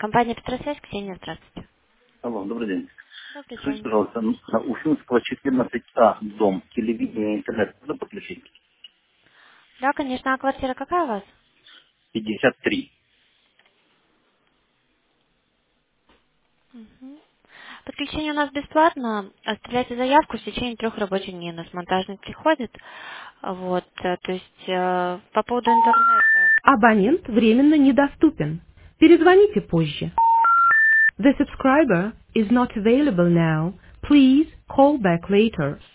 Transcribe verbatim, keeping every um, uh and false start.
Компания «Петросвязь», Ксения, здравствуйте. Алло, добрый день. Добрый Скажите, день. пожалуйста, на Уфимского четырнадцать А дом, телевидение, интернет, можно подключить? Да, конечно, а квартира какая у вас? пятьдесят три. Мгм. Подключение у нас бесплатно. Оставляйте заявку в течение трех рабочих дней. У нас монтажник приходит. Вот, э, то есть э, по поводу интернета. Абонент временно недоступен. Перезвоните позже. The subscriber is not available now. Please call back later.